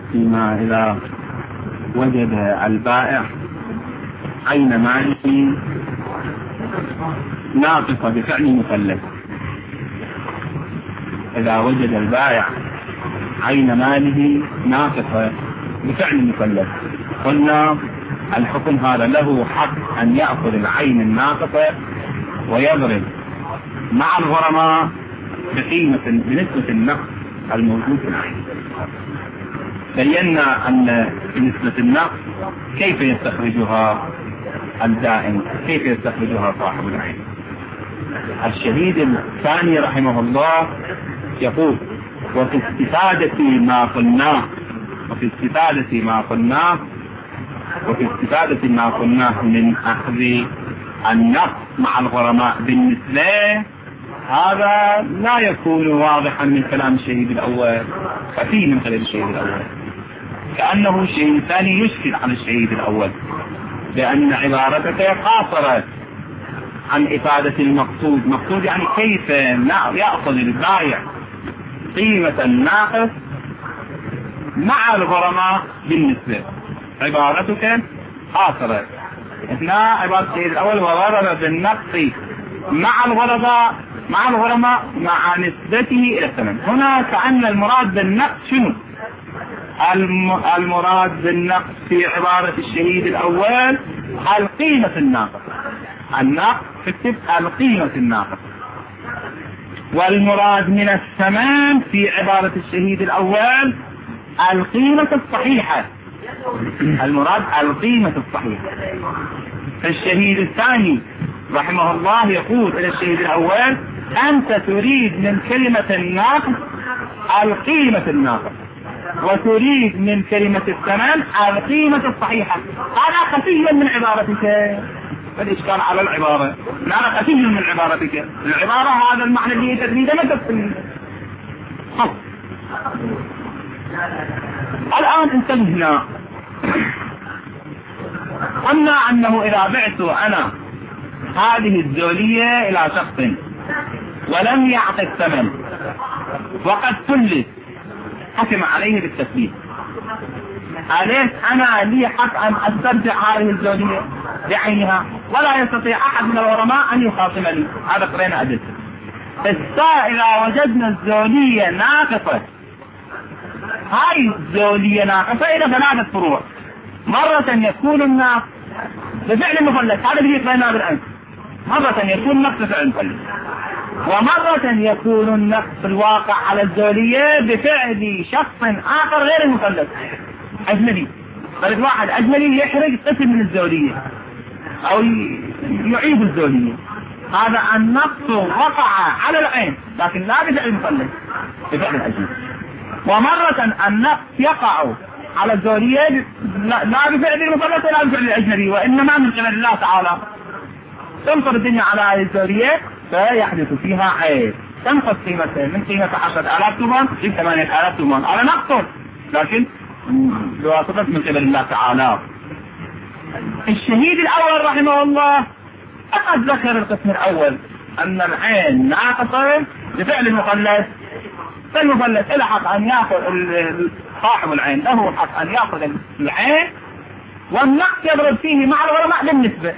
فيما إذا وجد البائع عين ماله ناقصة بفعل مثلث. إذا وجد البائع عين ماله ناقصة بفعل مثلث، قلنا الحكم هذا له حق أن يأخذ العين الناقصة ويضرب مع الغرماء بنسبة النقص الموجود في العين. بينا أن نسبة النقص كيف يستخرجها الدائن، كيف يستخرجها صاحب العين. الشهيد الثاني رحمه الله يقول: وفي استفادة ما قلناه من أخذ النقص مع الغرماء بالنسبة، هذا لا يكون واضحا من كلام الشهيد الأول، خفي من كلام الشهيد الأول، كأنه الشهيد الثاني يشكل على الشهيد الأول، لأن عبارتك قاصرت عن إفادة المقصود. مقصود يعني كيف يأخذ البائع قيمة الناقص مع الغرماء بالنسبة. عبارتك قاصرت. هنا عبارة الشهيد الأول: وضرب بالنقص مع الغرماء مع نسبته إلى الثمن. هنا كأن المراد بالنقص شنو؟ المراد بالنقص في عبارة الشهيد الأول القيمة الناقصة. النقص تكتب القيمة الناقصة. والمراد من الثمن في عبارة الشهيد الأول القيمة الصحيحة. المراد القيمة الصحيحة. الشهيد الثاني رحمه الله يقول إلى الشهيد الأول: أنت تريد من كلمة الناقص القيمة الناقصة، وتريد من كلمة الثمن القيمة الصحيحة. هذا خفي من عبارتك. الإشكال على العبارة، هذا خفي من عبارتك. العبارة هذا المعنى اللي تريده ما تفهم. الآن انتبهنا، قلنا أنه إذا بعت أنا هذه الزولية إلى شخص ولم يعطي الثمن وقد فلس، حكم عليه بالتثبيت، أليس أنا لي حق أن أسترجع هذه الزولية بعينها، ولا يستطيع أحد من الغرماء أن يخاصم لي؟ هذا قرينا أدلة. إذا وجدنا الزولية ناقصة، هاي الزولية ناقصة إلى ثلاثة فروع. مرة يكون النقص بفعل مفلس، هذا اللي قريناه بالأمس. مرة يكون النقص بفعل مفلس، ومرة يكون النقص الواقع على الزولية بفعل شخص آخر غير المفلس، أجنبي. فرد واحد أجنبي يحرق قسم من الزولية أو يعيد الزولية، هذا النقص وقع على العين لكن لا بفعل المفلس، بفعل الأجنبي. ومرة النقص يقع على الزولية لا بفعل المفلس ولا بفعل الأجنبي، وإنما من قبل الله تعالى. تنقر الدنيا على هذه الزولية فيحدث فيها عيب، تنقص قيمتها من قيمة 10,000 ثمن إلى 8,000 ثمن على نقص، لكن بواسطة من قبل الله تعالى. الشهيد الأول رحمه الله فقد ذكر القسم الأول أن العين ناقصة بفعل المفلس، فالمفلس له حق أن يأخذ، صاحب العين له حق أن يأخذ العين والنقص يضرب فيه مع الغرماء بالنسبة.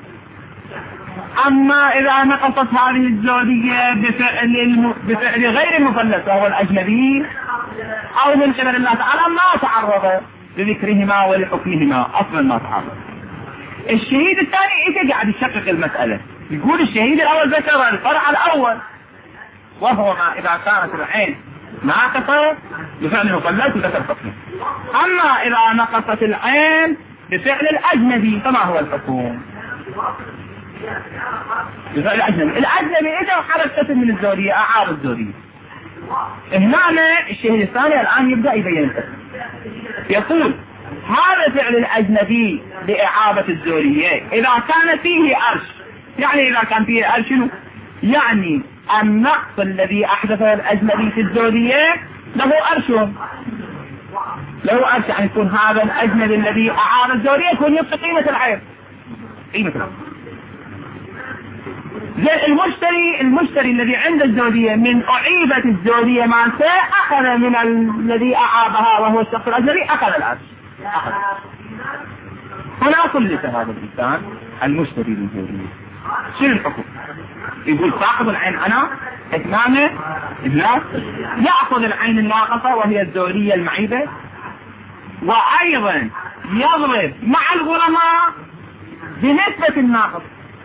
أما إذا نقصت هذه الزولية بفعل غير المفلس وهو الأجنبي أو من قبل الله تعالى ما تعرض لذكرهما ولحكمهما، أصلا ما تعرض. الشهيد الثاني إذا قاعد يشقق المسألة، يقول الشهيد الأول ذكر الفرع الأول وهو ما إذا كانت العين ناقصة بفعل المفلس وذكر حكمه. أما إذا نقصت العين بفعل الأجنبي فما هو الحكم؟ بفعل الأجنبي إذا حركت من الزولية أعار الزولية. هنا الشهيد الثاني الآن يبدأ يبين الحكم، يقول: هذا فعل الأجنبي لإعابة الزولية إذا كان فيه أرش. يعني إذا كان فيه أرش شنو؟ يعني النقص الذي أحدثه الأجنبي في الزولية له أرش، يعني يكون هذا الأجنبي الذي أعاب الزولية يكون يبقى قيمة العين، قيمة العين. زي المشتري الذي عند الزوجية من أعيبة الزوجية مالته أخذ من الذي أعابها وهو الشخص الأجنبي أخذ العرش. هنا كلف هذا الإنسان المشتري للزوجية. شنو الحكم؟ يقول صاحب العين أنا إثنان إبلاس يأخذ العين الناقصة وهي الزوجية المعيبة، وأيضا يضرب مع الغرماء بنسبة الناقص.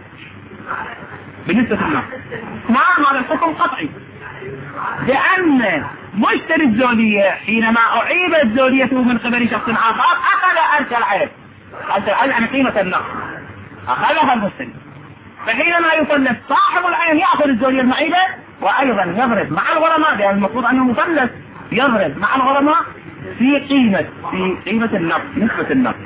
نعم هذا الحكم قطعي، لأن مشتري الزوجية حينما أعيبت زوجيته من قبل شخص آخر أخذ أرش العين عن قيمة النقص، أخذها المشتري. فحينما يفلس صاحب العين يأخذ الزوجية المعيبة وأيضا يضرب مع الغرماء، لأن المفروض أنه مفلس يضرب مع الغرماء في قيمة النقص، نسبة النقص.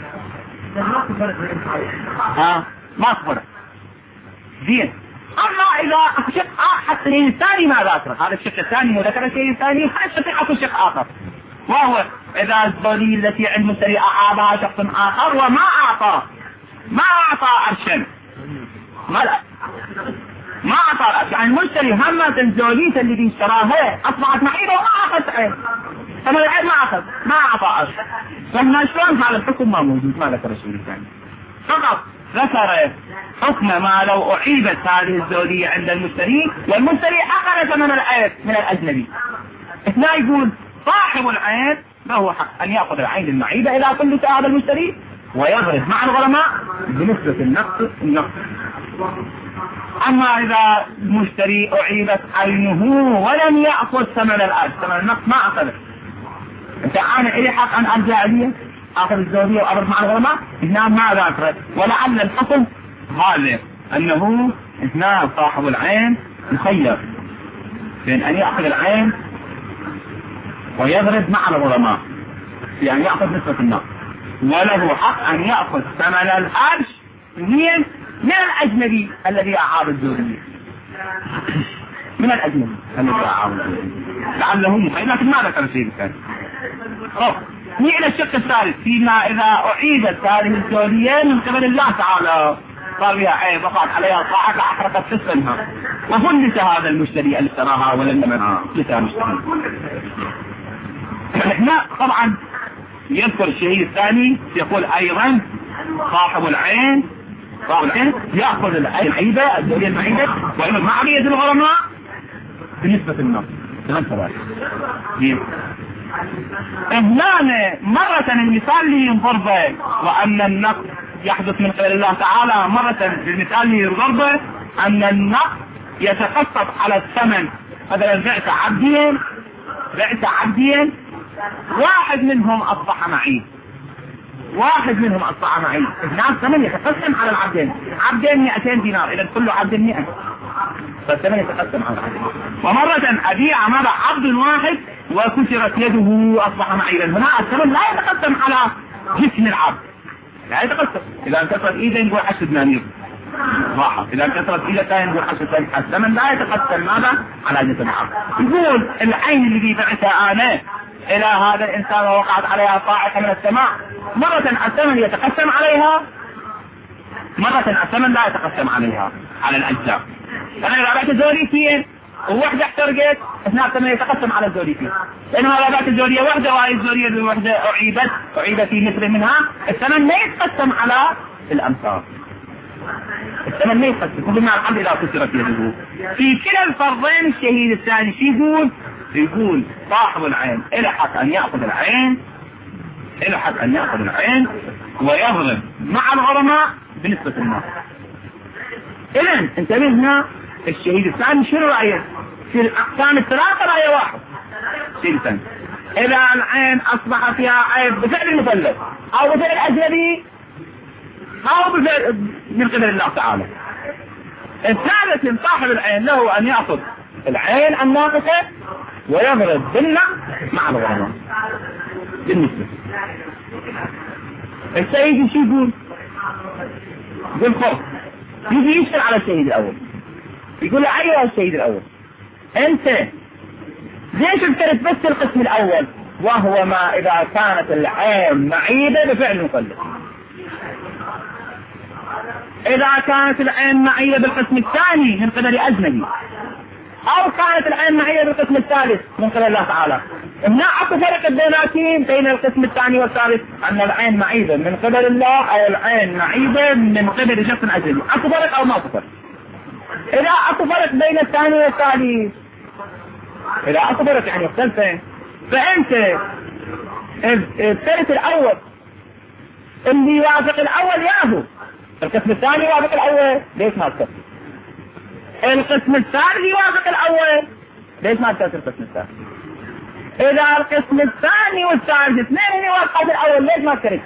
ما أخبره زين. أما إذا شق حتى الثاني ما ذكر، هذا الشق الثاني وذكر الشيء الثاني، هذا الشق أكو شق آخر، وهو إذا الزوجية التي عند المشتري أعابها شخص آخر وما أعطى أرشا، ما أعطى أرشا، يعني المشتري همت الزوجية اللي اشتراها أصبحت معيبة وما أخذ عين، ثم العين ما أعطى أرشا. فهنا شلون هذا الحكم ما موجود، ما ذكر الشيء الثاني، فقط ذكر حكم ما لو أعيبت هذه الزوجية عند المشتري والمشتري أخذ ثمن العين من الأجنبي. اثنين يقول صاحب العين له حق أن يأخذ العين المعيبة إذا كل هذا المشتري ويضرب مع الغرماء بنسبة النقص. أما إذا المشتري أعيبت عينه ولم يأخذ ثمن الأرش، ثمن النقص ما أخذه، أنت أنا إلي حق أن أرجع لي آخر الزوجية وأضرب مع الغرماء؟ هنا ما ذكر، ولعل الحكم هذا أنه هنا صاحب العين مخير بين أن يأخذ العين ويضرب مع الغرماء، يعني يأخذ نسبة النقص، وله حق أن يأخذ ثمن الأرش من الأجنبي الذي أعاب الزوجية، من الأجنبي الذي أعاب الزوجية، لعله مخير، لكن ما ذكر شيء الثاني. نيجي إلى الشق الثالث، فيما إذا أعيدت هذه الزوجية من قبل الله تعالى صار بها عيب وقعت عليها صاحب أحرقت تسلمها وفلس هذا المشتري اللي اشتراها ولم يمنعها لسا مشتري. هنا طبعا يذكر الشيء الثاني يقول أيضا صاحب العين يأخذ العيبة الزوجية المعيبة ويعمل مع بيد الغرماء بنسبة النقص. هنا مرة المثال اللي ينضربه وأن النقص يحدث من قبل الله تعالى، مرة المثال اللي ينضربه أن النقص يتقسط على الثمن. مثلا بعت عبدين واحد منهم أصبح معي، هنا الثمن يتقسم على العبدين، عبدين 200 دينار، إذا كل عبد 100، فالثمن يتقسم على العبدين. ومرة أبيع مع عبد واحد وكسرت يده أصبح معيبا، هنا الثمن لا يتقسم على جسم العبد، لا يتقسم، إذا انكسرت إيده نقول 10 دنانير راحة، إذا انكسرت إيده نقول 10 دنانير، الثمن لا يتقسم ماذا على جسم العبد. يقول العين اللي بعتها أنا إلى هذا الإنسان ووقعت عليها صاعقة من السماء، مرة الثمن يتقسم عليها، مرة الثمن لا يتقسم عليها على الأجزاء. أنا إذا بعت زوجيتين ووحدة احترقت، اثناء الثمن يتقسم على الزوجيتين، لأنه إذا بعت الزوجية واحدة وهي الزوجية الواحدة أعيبت في مثل منها، الثمن ما يتقسم على الأمثال، الثمن ما يتقسم، كل ما الحمد لله كسرت يده. في كلا الفرضين الشهيد الثاني شو يقول صاحب العين إلى حق أن يأخذ العين ويضرب مع الغرماء بنسبة الناس. إذن انتبه هنا الشهيد الثاني شنو رأيه؟ في الأقسام الثلاثة رأيه واحد. الشهيد الثاني إذا العين أصبح فيها عيب بفعل المثلث أو بفعل أجنبي أو بفعل من قبل الله تعالى، الثالث من صاحب العين له أن يأخذ العين الناقصة ويضرب بالنقص مع الغرماء بالنسبة. الشهيد شو يقول؟ بالخوف يجي يشتغل على الشهيد الأول، يقول له أيها الشهيد الأول أنت ليش افترض بس القسم الأول، وهو ما إذا كانت العين معيبة بفعل المثلث، إذا كانت العين معية بالقسم الثاني من قبل أجنبي، أو كانت العين معية بالقسم الثالث من قبل الله تعالى. هنا أكو فرق بيناتهم بين القسم الثاني والثالث، أن العين معيبة من قبل الله أو العين معيبة من قبل شخص أجنبي. أكو فرق أو ما أكو فرق؟ إذا أكو فرق بين الثاني والثالث، إذا أكو فرق يعني مختلفين، فأنت الثالث الأول اللي يوافق الأول ياهو، القسم الثاني يوافق الأول، ليش ما تكفي؟ القسم الثالث يوافق الأول، ليش ما تكفي القسم الثالث؟ إذا القسم الثاني والثالث اثنين يوافقوا الأول، ليش ما تكفي؟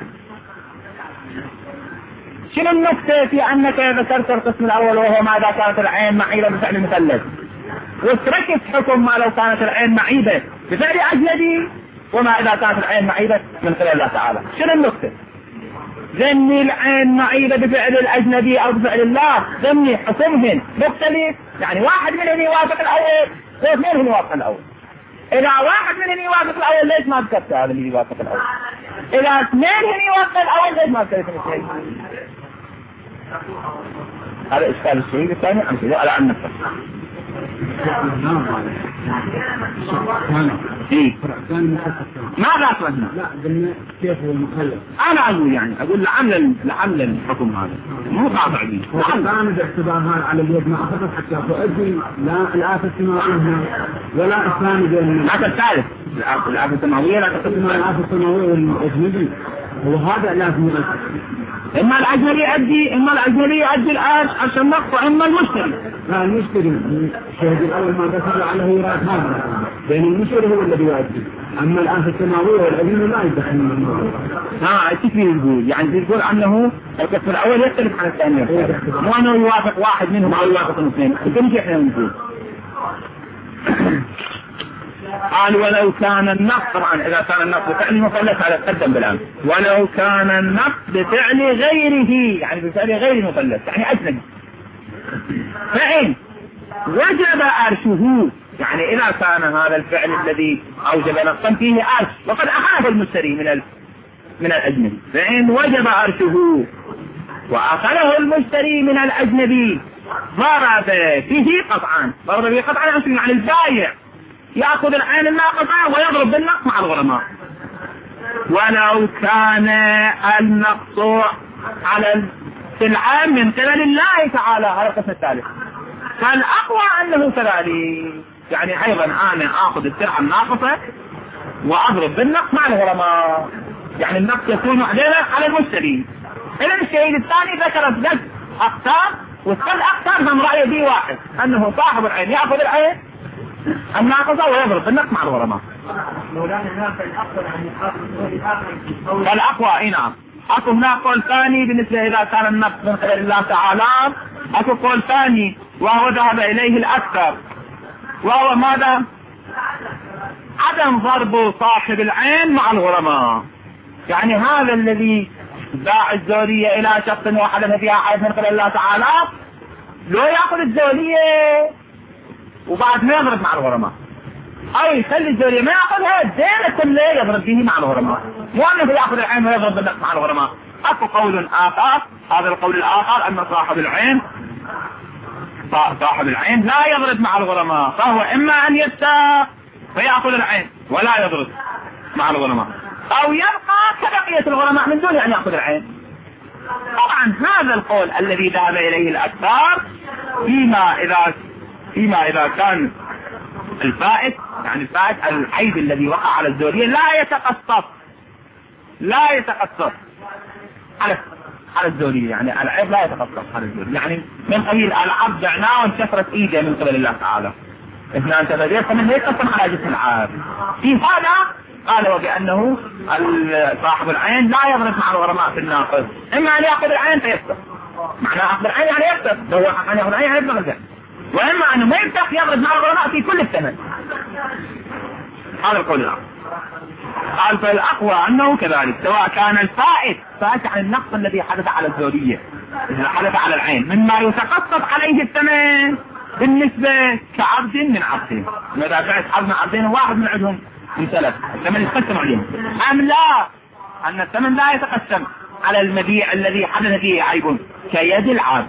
شنو النقطة في أنك ذكرت القسم الأول وهو ماذا كانت العين معيبة بفعل مثلث، وتركت حكم ما لو كانت العين معيبة بفعل أجنبي، وما إذا كانت العين معيبة من قبل الله تعالى؟ شنو النقطة؟ ذني العين معيبة بفعل الأجنبي أو بفعل الله، ذني حكمهن مختلف، يعني واحد منهم يوافق الأول واثنين يوافق الأول. إذا واحد منهم يوافق الأول، ليش ما ذكرت هذا اللي يوافق الأول؟ إذا اثنين يوافق الأول، ليش ما ذكرت الاثنين؟ هذا إشكال السعيد الثاني عن سيدو على أن نفسه. ماذا أصلنا؟ لا قلنا كيف هو المخلف. أنا أقول يعني أقول لعمل الحكم هذا مو قاطع به. كان باعتبارها على اليد ما أخذت حتى فؤدي لا الآفة السماوية ولا إسلام بين الآفة الثالث، الآفة السماوية لا تقسم الآفة السماوية والأجنبي، وهذا لازم يؤدي. إما الأجنبي يؤدي الآن عشان نقطع، إما المشتري. لا المشتري الشهد الأول ما ذكر عليه يراد هذا، بين المشتري هو الذي يؤدي، أما الآفة السماوية والأجنبي لا يدخل من الموضوع. كيف يقول؟ يعني يقول أنه القسم الأول يختلف عن الثاني، مو أنه يوافق واحد منهم أو يوافق الاثنين. كم إحنا نقول؟ قال ولو كان النص، طبعا إذا كان النص بفعل مثلث على تقدم بالأمس، ولو كان النص بفعل غيره، يعني بفعل غير مثلث يعني أجنبي، فإن وجب أرشه، يعني إذا كان هذا الفعل الذي أوجب نصا فيه أرش وقد أخذ المشتري من الأجنبي، فإن وجب أرشه وأخذه المشتري من الأجنبي ضرب فيه قطعا. ضرب فيه قطعا يعني البايع يأخذ العين الناقصة ويضرب بالنقص مع الغرماء. ولو كان النقص على السلعة من قبل الله تعالى، هذا القسم الثالث، فالأقوى أنه كذلك، يعني أيضا أنا أخذ السلعة الناقصة وأضرب بالنقص مع الغرماء، يعني النقص يكون علينا على المشتري. إذن الشهيد الثاني ذكر ثلاث أقسام، والثلاث أقسام هم رأي به واحد، أنه صاحب العين يأخذ العين الناقصة ويضرب بالنقص مع الغرماء. فالأقوى اي نعم. اكو هناك قول ثاني بالنسبة إذا كان النقص من قبل الله تعالى، اكو قول ثاني وهو ذهب إليه الأكثر، وهو ماذا؟ عدم ضرب صاحب العين مع الغرماء. يعني هذا الذي باع الزولية إلى شخص وحدث فيها حيث من قبل الله تعالى، لو يأخذ الزولية وبعد ما يضرب مع الغرماء، أو يخلي الزولية ما يأخذها، الدين كله يضرب به مع الغرماء، مو أنه يأخذ العين ويضرب بالنقص مع الغرماء. أكو قول آخر، هذا القول الآخر أن صاحب العين لا يضرب مع الغرماء، فهو إما أن يستاق فيأخذ العين ولا يضرب مع الغرماء، أو يبقى كبقية الغرماء من دون أن يأخذ العين. طبعا هذا القول الذي ذهب إليه الأكثر فيما إذا كان الفائت، يعني الفائت العيب الذي وقع على الزولية لا يتقصر على الزولية، يعني العيب لا يتقصر على الزولية، يعني من قبيل العبد بعناه وانكسرت ايده من قبل الله تعالى، اثنان تفادير فمن يتقصر على جسم العاب. في هذا قال وبأنه صاحب العين لا يضرب مع الغرماء في الناقص، اما ان يأخذ العين فيفتح، معنى أخذ العين يعني يفتح، لو أن يأخذ العين يعني يفتح، وإما أنه ما يفتح يضرب مع الغرماء في كل الثمن. هذا القول الآخر. قال فالأقوى أنه كذلك، سواء كان الفائت عن النقص الذي حدث على الزولية، إذا حدث على العين مما يتقصد عليه الثمن بالنسبة كعبد من عبدين، إذا بعت عبد من عبدين واحد من عندهم من ثلاث، الثمن يتقسم عليهم، أم لا أن الثمن لا يتقسم، على المبيع الذي حدث فيه عيب كيد العبد.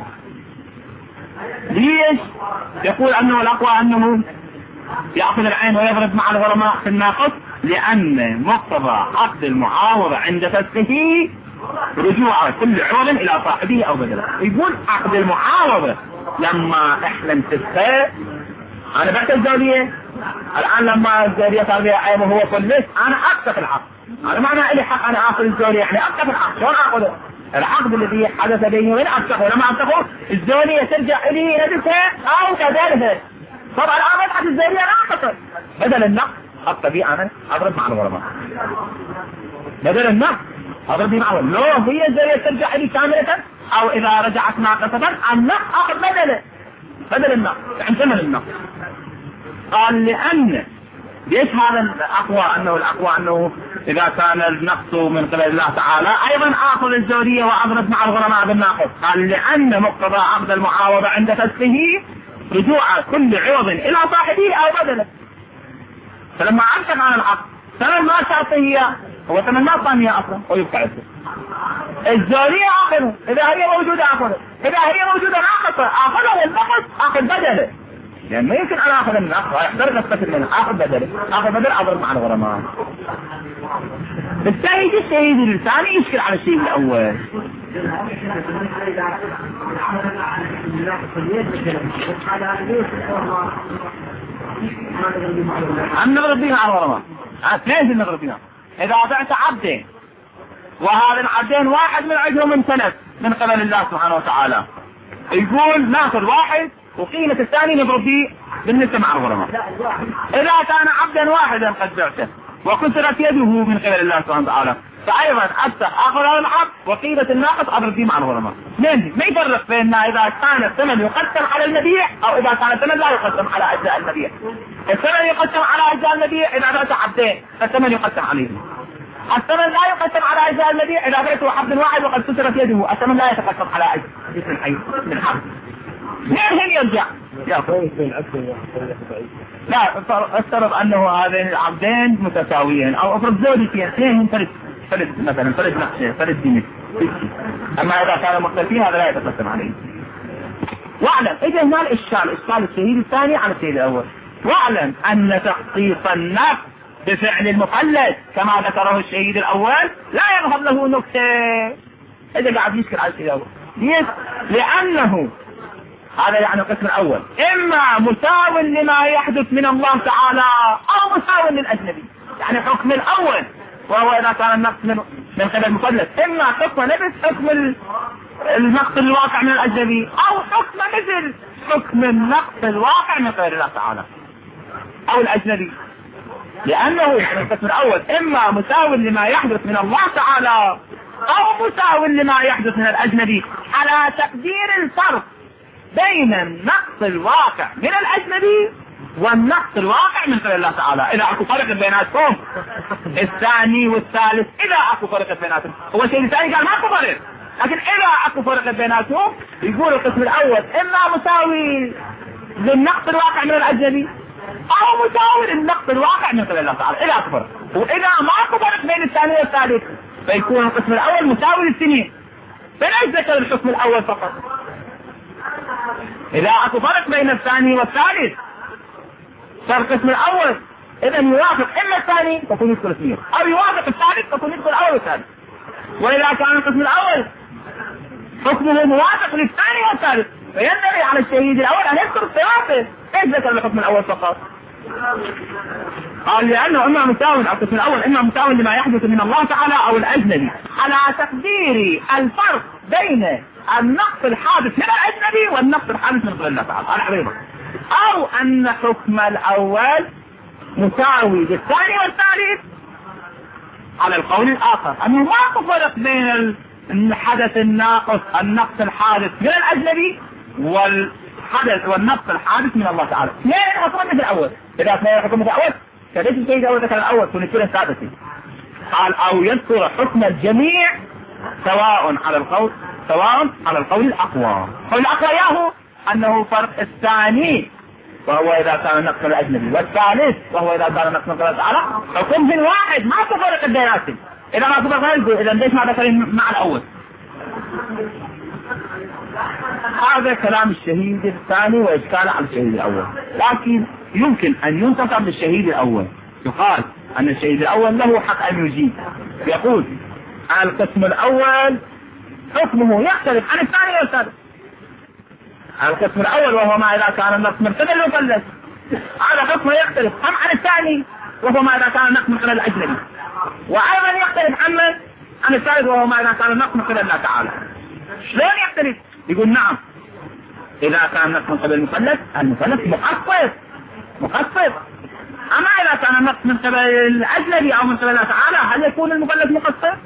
ليش يقول انه الاقوى انه يأخذ العين ويضرب مع الغرماء في الناقص؟ لان مقتضى عقد المعاوضة عند فسخه رجوع كل عوض الى صاحبه او بدله. يقول عقد المعاوضة لما احنا نتفق، انا بعت الزولية الان لما الزولية صار بها عيب وهو فلس، انا اقصف العقد. هذا معنى لي حق انا اخذ الزولية، يعني اقصف العقد. شلون اخذه؟ العقد الذي حدث بيني وبين افسخه، لما افسخه الزولية ترجع الي نفسها او كذلك. طبعا الان بدحت الزولية ناقصة، بدل النقص الطبيعي انا اضرب مع الغرماء، بدل النقص اضرب مع الغرماء. لو هي الزولية ترجع الي كاملة او اذا رجعت ناقصة النقص اخذ بدل النقص، يعني ثمن النقص. قال لان ليش هذا الاقوى؟ انه الاقوى انه اذا كان النقص من قبل الله تعالى ايضا اخذ الزولية واضرب مع الغرماء بالناقص. قال لان مقتضى عقد المعاوضة عند فسخه رجوع كل عوض الى صاحبه او بدله. فلما امسك عن العقد ثمن ما شرطه هو ثمن ما ثانية اصلا ويبقى عسر. الزولية اخذه اذا هي موجودة اخذه، اذا هي موجودة ناقصة اخذه النقص اخذ بدله. يعني ما يمكن انا اخذ النقص ويحترق القتل منه، اخذ بدله، اخذ بدل اضرب مع الغرماء. بالتالي الشهيد الثاني يشكل على الشيء الاول. عم نضرب بها على الغرماء. ليش نضرب بها؟ اذا بعت عبدين وهذا العبدين واحد من عندهم امتلك من قبل الله سبحانه وتعالى، يقول ناخذ واحد وقيمة الثاني نضرب به بالنسبة مع الغرماء. اذا كان عبدا واحدا قد بعته وكسرت يده من قبل الله سبحانه وتعالى فايضا اخذ هذا العبد وقيمة الناقص اضرب به مع الغرماء. ما يفرق بين اذا كان الثمن يقسم على المبيع او اذا كان الثمن لا يقسم على اجزاء المبيع. الثمن يقسم على اجزاء المبيع اذا بعت عبدين فالثمن يقسم عليه. الثمن لا يقسم على اجزاء المبيع اذا بعته عبد واحد وقد كسرت يده، الثمن لا يتقسم على اجزاء الحي من حق. هل يرجع؟ لا افترض انه هذين العبدين متساويين او افرض زوجتين اثنين فرد مثلا فرد نقشه فرد دينه. اما اذا كانوا مختلفين هذا لا يتقسم عليه. واعلم اذا هنا الاشكال الشهيد الثاني على الشهيد الاول. واعلم ان تخصيص النفس بفعل المفلس كما ذكره الشهيد الاول لا يظهر له نكته. اذا قاعد يشكل على الشهيد الاول ليش؟ لانه هذا يعني القسم الاول اما مساو لما يحدث من الله تعالى او مساو للاجنبي. يعني حكم الاول وهو اذا كان النقص من قبل المفلس اما حكم نفس حكم النقص الواقع من الاجنبي او حكم مثل حكم النقص الواقع من قبل الله تعالى او الاجنبي. لانه القسم الاول اما مساو لما يحدث من الله تعالى او مساو لما يحدث من الاجنبي على تقدير الفرق بين النقص الواقع من الاجنبي والنقص الواقع من قبل الله تعالى. اذا اكو فرق بيناتهم الثاني والثالث، اذا اكو فرق بيناتهم هو الشيء الثاني قال ما اكو فرق، لكن اذا اكو فرق بيناتهم يقول القسم الاول اما مساوي للنقص الواقع من الاجنبي او مساوي للنقص الواقع من قبل الله تعالى اذا اكو فرق. واذا ما اكو فرق بين الثاني والثالث فيكون القسم الاول مساوي للسنين. فليس ذكر الحكم الاول فقط. اذا اكو فرق بين الثاني والثالث فالقسم الاول اذا يوافق اما الثاني تكون يدخل السنين او يوافق الثالث تكون يدخل الاول والثالث. واذا كان القسم الاول حكمه موافق للثاني والثالث فينبغي على الشهيد الاول ان يذكر الثلاثه. ايش ذكر الحكم الاول فقط؟ قال لانه اما مساو القسم الاول اما مساو لما يحدث من الله تعالى او الاجنبي على تقدير الفرق بين النقص الحادث من الاجنبي والنقص الحادث من قبل الله تعالى على حبيبه، او ان حكم الاول مساوي للثاني والثالث على القول الاخر انه ما فرق بين الحدث النقص الحادث من الاجنبي والنقص الحادث من الله تعالى. ليه حكم مثل الاول؟ اذا كان حكم مثل الاول فليش الشيء الاول ذكر الاول ونكون الثالثي؟ قال او يذكر حكم الجميع سواء على القول الاقوى. القول الاقوى ياهو انه فرق الثاني وهو اذا كان النقص الاجنبي والثالث وهو اذا كان النقص من الله تعالى حكمهم واحد ما تفرق بيناتهم. إذا ما ثبت غير إذا ليش ما ذكر مع الأول؟ هذا كلام الشهيد الثاني وإشكال على الشهيد الأول، لكن يمكن أن ينتصر بالشهيد الأول. يقال أن الشهيد الأول له حق أن يجيب، يقول القسم الأول حكمه يختلف عن الثاني والثالث. القسم الأول وهو ما إذا كان النص من قبل المثلث، هذا حكمه يختلف عن الثاني وهو ما إذا كان النص من قبل الأجنبي، وأيضا يختلف عن الثالث وهو ما إذا كان النص من قبل الله تعالى. شلون يختلف؟ يقول نعم، إذا كان النص من قبل المثلث مقصر، أما إذا كان النص من قبل الأجنبي أو من قبل الله تعالى هل يكون المثلث مقصر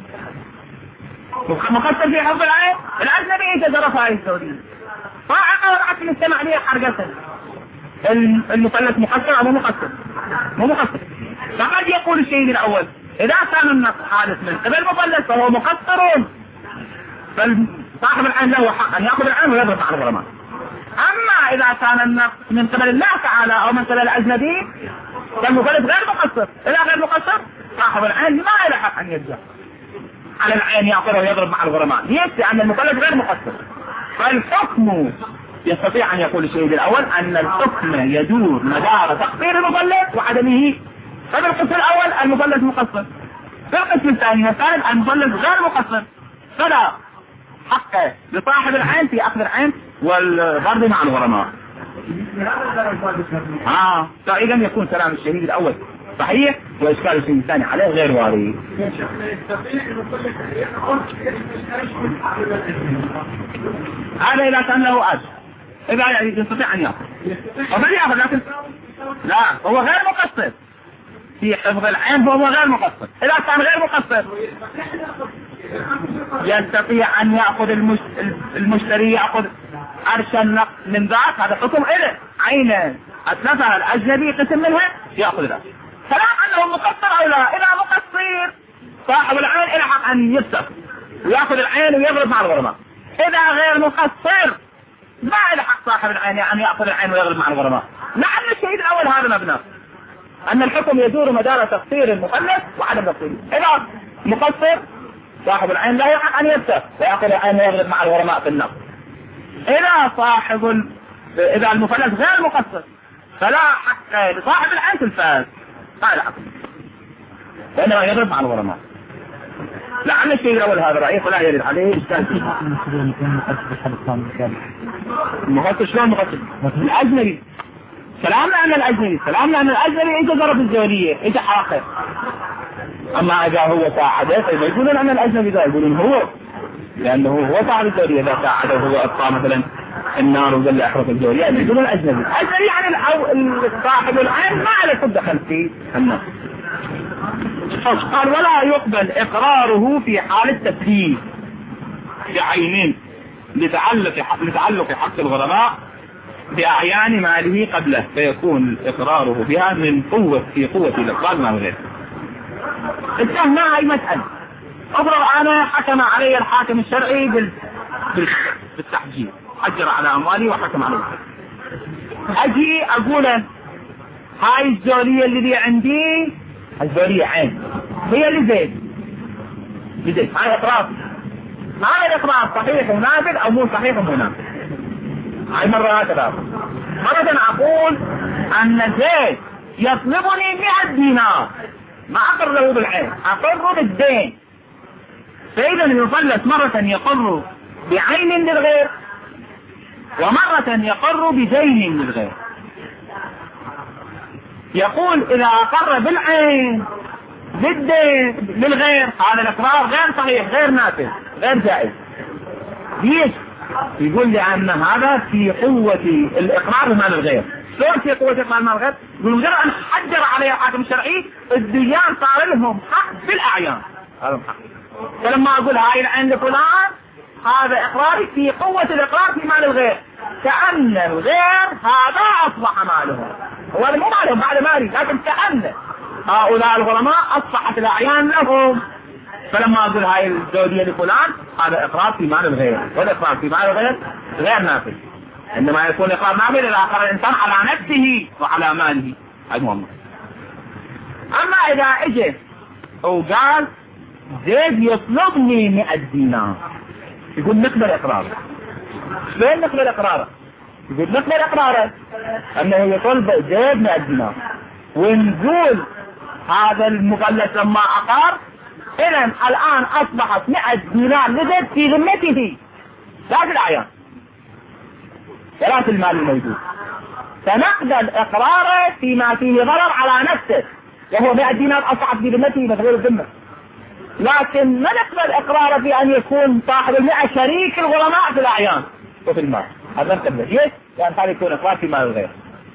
في حفظ الآية؟ الأجنبي يتجرف هاي السعودية فاعقة ورعت المجتمع ليه حرقته. المثلث مقصر أو مو مقصر. فقد يقول الشهيد الأول إذا كان النص حادث من قبل المثلث فهو مقصر، فصاحب العين له حق أن يأخذ العين ويضرب على الغرماء. أما إذا كان النص من قبل الله تعالى أو من قبل الأجنبي فالمثلث غير مقصر. إذا غير مقصر صاحب العين ما له حق أن يرجع على العين يأخذه ويضرب مع الغرماء، يكفي أن المثلث غير مقصر. فالحكم يستطيع أن يقول الشهيد الأول أن الحكم يدور مدار تقصير المثلث وعدمه. ففي القسم الأول المثلث مقصر، في القسم الثاني والثالث المثلث غير مقصر، فلا حق لصاحب العين في أخذ العين والضرب مع الغرماء. فإذا يكون كلام الشهيد الأول صحيح وإشكال الشهيد الثاني عليه غير وارد. هذا إذا كان له أجر، إذا يستطيع أن يأخذ ومن يأخذ، لكن لا هو غير مقصر في حفظ العين، فهو غير مقصر. إذا كان غير مقصر يستطيع أن يأخذ المشتري يأخذ عرش النقد من ذاك، هذا حكم إله عينه أتلفها الأجنبي قسم منها يأخذ ذاك. كلام أنه مقصر أو لا، إذا مقصر صاحب العين إلى حق أن يفسخ ويأخذ العين ويضرب مع الغرماء. إذا غير مقصر ما إلى حق صاحب العين أن يأخذ العين ويضرب مع الغرماء. لعل الشهيد الأول هذا مبناه أن الحكم يدور مدار تقصير المثلث وعدم تقصيره. إذا مقصر صاحب العين لا يحق أن يفسخ ويأخذ العين ويضرب مع الغرماء في النقد. إذا المثلث غير مقصر فلا حق لصاحب العين في الفاس، ما له حق، وإنما يضرب مع الغرماء. لعل الشيء الأول هذا رأيه فلا يرد عليه إشكال. مقصر شلون مقصر؟ الأجنبي سلامنا أن الأجنبي إذا ضرب الزولية إذا حاقر. أما إذا هو ساعده فإذا يقولون أن الأجنبي ذا يقولون هو، لأنه هو صاحب الزولية إذا ساعده هو أطفى مثلا النار وقال أحرق الزولية يقولون الأجنبي يعني صاحب العين ما عليه صد دخل في النار. قال ولا يقبل إقراره في حال التسليم بعينين لتعلق حق الغرماء بأعيان ماله قبله، فيكون إقراره بها من قوة الإقرار مع الغير. التهمة هاي مسألة. أفرض أنا حكم علي الحاكم الشرعي بالتحجير، حجر على أموالي وحكم علي. أجي أقول هاي الزولية اللي عندي الزولية عين هي اللي زيد هاي إقرار. هذا الإقرار صحيح ونافذ أو مو صحيح ونافذ. هاي مرة هكذا. مرة أقول أن زيد يطلبني 100 دينار، ما أقر له بالعين، أقر بالدين. فإذا المثلث مرة يقر بعين للغير ومرة يقر بدين للغير. يقول إذا أقر بالعين بالدين للغير هذا الإقرار غير صحيح، غير نافذ، غير جائز. ليش؟ يقول لي أن هذا في قوة الإقرار بمال الغير. شلون في قوة الإقرار بمال الغير؟ يقول مجرد أن حجر عليه الحاكم الشرعي الديان صار لهم حق بالأعيان، هذا حق. فلما أقول هاي العين لفلان هذا إقراري في قوة الإقرار في مال الغير، كأن الغير هذا أصبح ماله، هو مو مالهم بعد مالي، لكن كأن هؤلاء الغرماء أصبحت الأعيان لهم. فلما أقول هاي الزوجية لفلان هذا إقرار في مال الغير، والإقرار في مال الغير غير نافذ، إنما يكون إقرار نافذ إذا أقر الإنسان على نفسه وعلى ماله. المهم أما إذا إجي وقال زيد يطلبني 100 دينار، يقول نقبل اقراره. فين نقبل اقراره؟ يقول نقبل اقراره انه يطلب زيد 100 دينار، ونقول هذا المفلس لما اقر اذا الان اصبحت 100 دينار لزيد في ذمته لا في الاعيان ولا في المال الموجود، فنقبل اقراره فيما فيه ضرر على نفسه وهو 100 دينار اصبحت في ذمته مشغول الذمه، لكن ما نقبل اقراره في ان يكون صاحب ال100 شريك الغرماء في الاعيان وفي المال. هذا نقبل ليش؟ لان هذا يكون اقرار في مال الغير.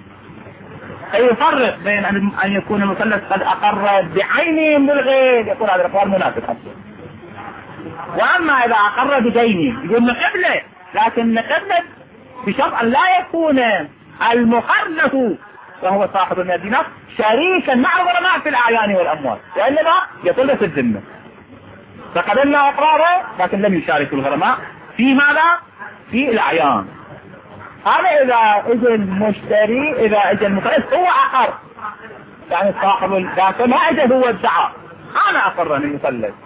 فيفرق بين ان يكون المثلث قد اقر بعينه للغير، يكون هذا الاقرار مناسب حتى. واما اذا اقر بدينه يقول نقبله، لكن نقبله بشرط ان لا يكون المقر له وهو صاحب 100 دينار شريكا مع الغرماء في الاعيان والاموال، وانما يطل في الذمه. فقبلنا اقراره لكن لم يشارك الغرماء في ماذا؟ في الاعيان. هذا اذا اجى المشتري، اذا اجى المفلس هو اقر، يعني صاحب لكن ما اجى هو ادعى انا اقر من المفلس.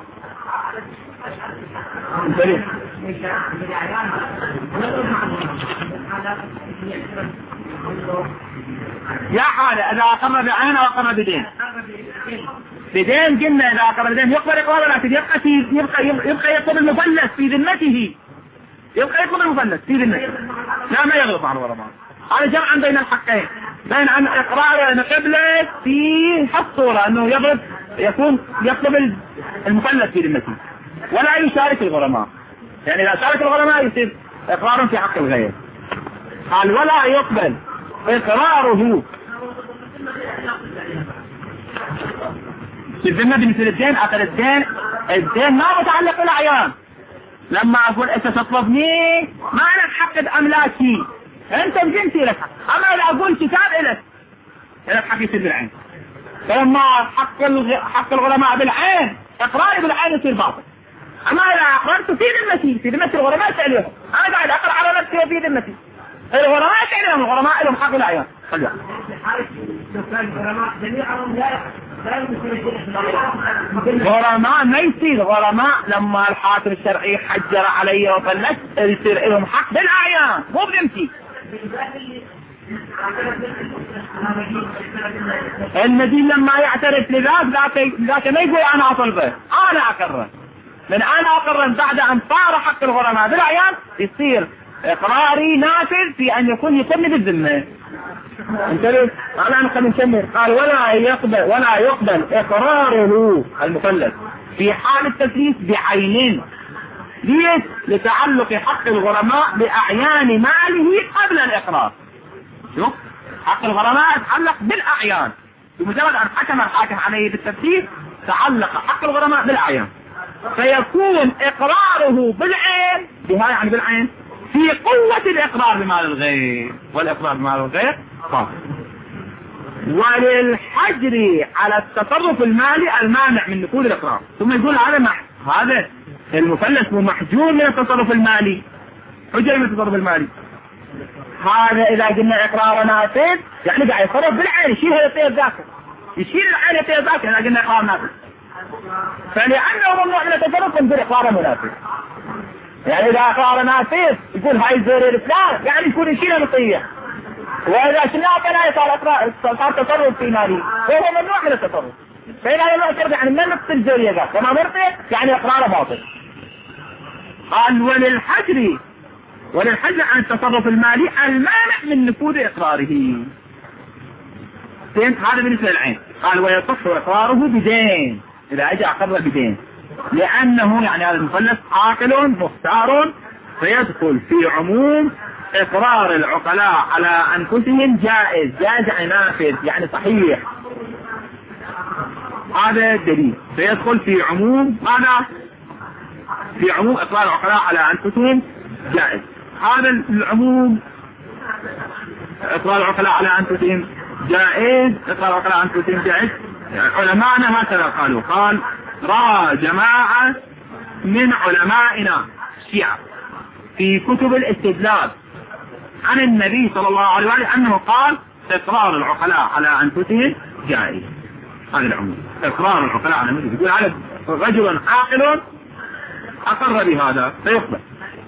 يا حالة اذا اقر بعين او اقر بدين. بدين قلنا اذا اقر بدين يقبل اقراره، لكن يبقى يطلب المفلس في ذمته، يبقى يطلب المفلس في ذمته، لا ما يغلط على الغرماء. هذا جمعا بين الحقين، بين ان اقراره نقبله في حق صورة انه يطلب المفلس في ذمته ولا يشارك الغرماء، يعني اذا شارك الغرماء يصير اقرار في حق الغير. قال ولا يقبل اقراره في الذمة بمثل الدين. اخر الدين ما متعلق بالاعيان. لما اقول انت تطلبني ما لك حق املاكي، انت بجنسي لك حق، اما اذا اقول كتاب لك حق يصير بالعين. فلما حق الغرماء بالعين اقراري بالعين يصير باطل. اما اذا اقررت في ذمتي الغرماء تعليهم، انا قاعد اقر على نفسي وفي ذمتي الغرماء تعليهم، الغرماء لهم حق الاعيان. غرماء ما يصير غرماء لما الحاكم الشرعي حجر علي وفلت يصير لهم حق بالاعيان مو بذمتي. المدين لما يعترف لذاك ما يقول انا اطلبه، انا اقرر. من انا اقرر بعد ان صار حق الغرماء بالاعيان يصير اقراري نافذ في ان يكون يتم بالذمه. انتبه انا نقدر نكمل. قال ولا يقبل اقراره المفلس في حال التفليس بعينين. ليش؟ لتعلق حق الغرماء باعيان ماله قبل الاقرار. شوف حق الغرماء يتعلق بالاعيان، بمجرد ان حكم الحاكم عليه بالتفليس تعلق حق الغرماء بالاعيان، فيكون اقراره بالعين بها يعني بالعين في قوة الاقرار بمال الغير، والاقرار بمال الغير صح. وللحجر على التصرف المالي المانع من نفوذ الاقرار. ثم يقول هذا المفلس محجور من التصرف المالي، حجر من التصرف المالي. هذا اذا قلنا اقرار نافذ يعني قاعد يتصرف بالعين، يشيلها يطير ذاكر، يشيل العين يطير ذاكر. اذا قلنا اقرار نافذ فلأنه ممنوع من التصرف نقول اقرار منافذ. يعني اذا اقرار نافذ يقول هاي الزوري الفلان يعني يكون يشيلها يطير، واذا شلناه فلا صار تصرف في مالي وهو ممنوع من التصرف. فإذا لم يعترف يعني ما نقص الزوري ذاك وما مرضي يعني اقراره باطل. قال وللحجر عن التصرف المالي المانع من نفوذ اقراره. هذا بالنسبه للعين. قال ويصح اقراره بدين اذا اجى اقر بدين، لانه يعني هذا المفلس عاقل مختار فيدخل في عموم اقرار العقلاء على انفسهم جائز يعني نافذ يعني صحيح. هذا الدليل فيدخل في عموم في عموم اقرار العقلاء على انفسهم جائز. هذا العموم اقرار العقلاء على انفسهم جائز، اقرار العقلاء على انفسهم جائز. علماءنا هكذا قالوا. قال رأى جماعة من علمائنا الشيعة في كتب الاستدلال عن النبي صلى الله عليه وسلم انه قال اقرار العقلاء على انفسهم جائز. هذا العموم اقرار العقلاء على انفسهم، يقول هذا رجل عاقل أقر بهذا فيقبل،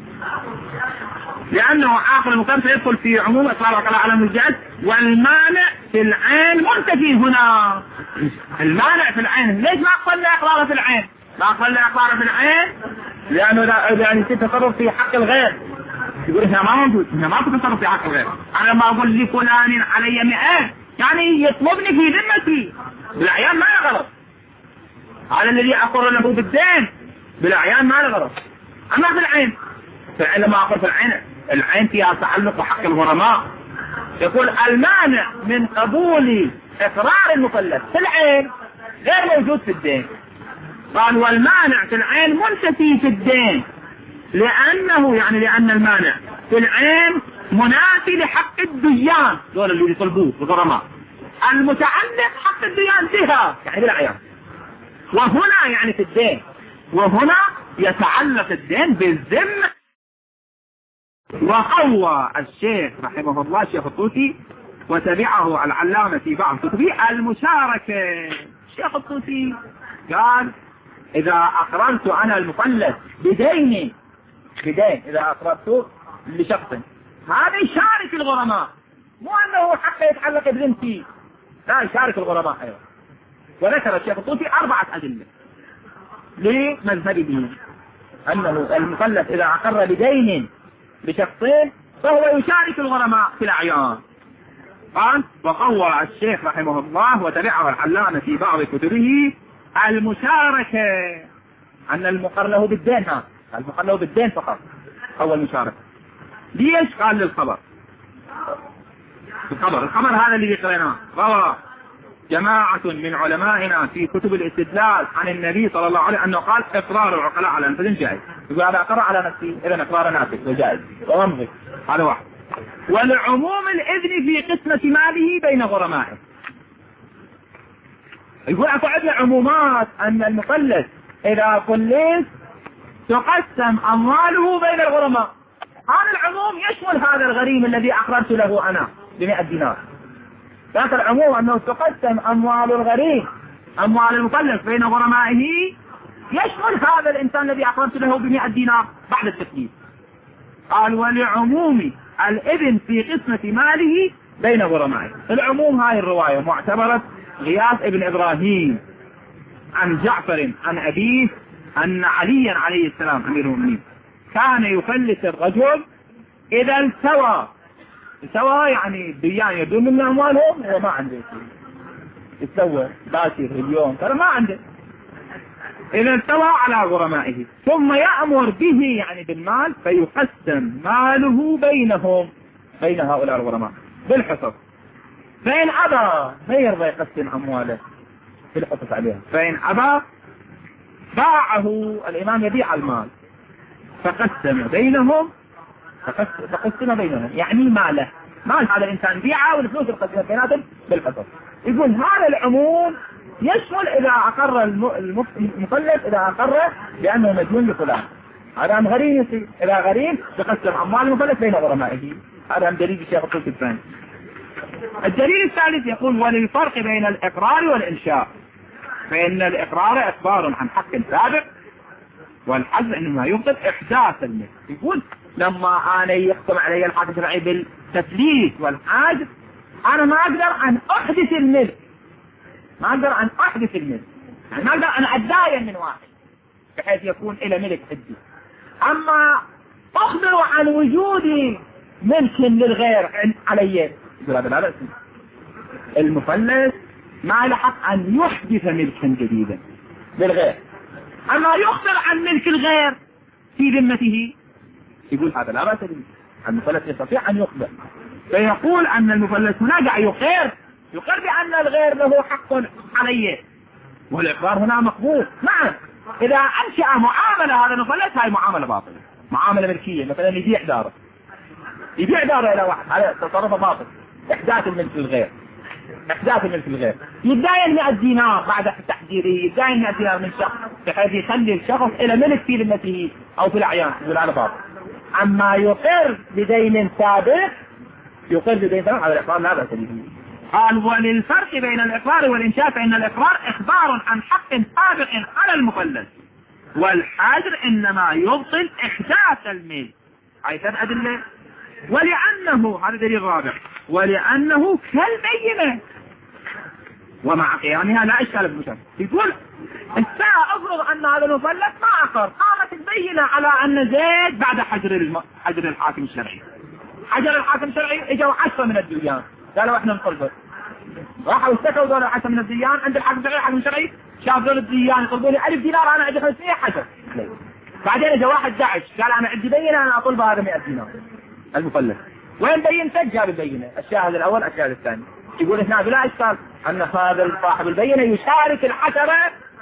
لأنه عاقل مكان سيدخل في عموم إقرار العقلاء على المجاز. والمانع في العين منتفي هنا. المانع في العين ليش ما أقبلنا إقراره في العين؟ ما أقبلنا إقراره في العين لأنه يعني تصرف في حق الغير. يقول هنا ما موجود، هنا ما في تصرف في حق الغير. أنا ما أقول لفلان علي 100 يعني يطلبني في ذمتي، بالأعيان ما له غلط. هذا الذي أقر له بالدين بالأعيان ما له غلط. أما في العين، لما أقول في العين فيها تعلق بحق الغرماء. يقول المانع من قبول إقرار المكلف في العين غير موجود في الدين. قال والمانع في العين منتفي في الدين، لأن المانع في العين منافي لحق الديان، دول اللي يطلبوه الغرماء، المتعلق حق الديان بها يعني بالعيان. وهنا يعني في الدين، وهنا يتعلق الدين بالذمة. وقوى الشيخ رحمه الله الشيخ الطوسي وتبعه العلامة في بعض كتبه المشاركة. الشيخ الطوسي قال إذا أقررت أنا المفلس بدين إذا أقررت لشخص هذا يشارك الغرماء، مو أنه حتى يتعلق بذمتي، لا يشارك الغرماء أيضا. وذكر الشيخ الطوسي 4 أدلة لمذهبه أنه المفلس إذا أقر بدين لشخصين فهو يشارك الغرماء في الأعيان. قال وقوى الشيخ رحمه الله وتبعه العلامة في بعض كتبه المشاركة، أن المقر له بالدين، المقر له بالدين فقط هو المشاركة. ليش؟ قال للخبر. الخبر هذا اللي قرأناه روى جماعة من علمائنا في كتب الاستدلال عن النبي صلى الله عليه وسلم أنه قال إقرار العقلاء على أنفسهم جائز. يقول هذا أقر على نفسي، إذا إقرار نافذ وجائز وممضي. هذا واحد. ولعموم الإذن في قسمة ماله بين غرمائه. يقول أكو عندنا عمومات أن المفلس إذا فلس تقسم أمواله بين الغرماء. هذا العموم يشمل هذا الغريم الذي أقررت له أنا ب100 دينار. ذات العموم أنه تقسم أموال الغريم أموال المفلس بين غرمائه يشمل هذا الإنسان الذي أقررت له ب100 دينار بعد التكليف. قال ولعموم الإذن في قسمة ماله بين غرمائه. العموم هاي الرواية معتبرة غياث ابن إبراهيم عن جعفر عن أبيه أن عليا عليه السلام أمير المؤمنين كان يفلس الرجل إذا التوى يعني ديان يدون من أموالهم هو ما عنده يتسوى باشر اليوم ترى ما عنده. إذا التوى على غرمائه ثم يأمر به يعني بالمال فيقسم ماله بين هؤلاء الغرماء بالحصص. فإن أبى ما يرضى يقسم أمواله في الحصص عليها، فإن أبى باعه الإمام يبيع المال فقسم بينهم يعني مال هذا الإنسان بيعه والفلوس القسمة بيناتهم بالحصص. يقول هذا العموم يشمل إذا أقر المفلس إذا أقر بأنه مديون لفلان، هذا غريم يصير. إذا غريم تقسم أموال المفلس بين غرمائه. هذا دليل الشيخ الطوسي الثاني. الدليل الثالث يقول وللفرق بين الإقرار والإنشاء، فإن الإقرار إخبار عن حق سابق والحظ إنما يفضل إحداث الملك. يقول لما أنا يحكم علي الحاكم الشرعي بالتثليث والحاجز أنا ما أقدر أن أحدث الملك، يعني ما أقدر أن أتداين من واحد بحيث يكون إلى ملك حدي. أما أخبر عن وجود ملك للغير علي، يقول هذا لا بأس. المفلس ما له حق أن يحدث ملكا جديدا للغير، أما يخبر عن ملك الغير في ذمته يقول هذا لا بأس به. المفلس يستطيع أن يخبر، فيقول أن المفلس هنا يقر بأن الغير له حق عليه، والإقرار هنا مقبول. نعم إذا أنشأ معاملة هذا المفلس هاي معاملة باطلة، معاملة ملكية، مثلا يبيع داره إلى واحد، هذا تصرف باطل. إحداث الملك للغير يداين 100 دينار بعد تحذيره، يداين 100 دينار من شخص بحيث يخلي الشخص إلى ملك في ذمته أو في الأعيان، يقول هذا باطل. أما يقر بدين سابق هذا الإقرار لا بأس به. قال وللفرق بين الإقرار والإنشاء فإن الإقرار إخبار عن حق سابق على المفلس، والحجر إنما يبطل إحداث الميل. هاي ثلاث أدلة. ولأنه هذا دليل رابع، ولأنه كالبينة ومع قيامها لا إشكال بالمشابه. يقول الساعة أفرض أن هذا المفلس ما أقر، قامت البينة على أن زيد بعد حجر الحاكم الشرعي. حجر الحاكم الشرعي اجوا 10 من الديان قالوا احنا نطلبه، راحوا اشتكوا دول 10 من الديان عند الحاكم الشرعي. الحاكم الشرعي شاف دول الديان يطلبوا لي 1000 دينار، انا عندي 500 حجر. بعدين اجى واحد داعش قال انا عندي بينه انا اطلب هذا 100 دينار المفلس. وين بينتك؟ جاب البينه. الشاهد الاول الشاهد الثاني. يقول هنا بلا اشكال ان هذا صاحب البينه يشارك الحشره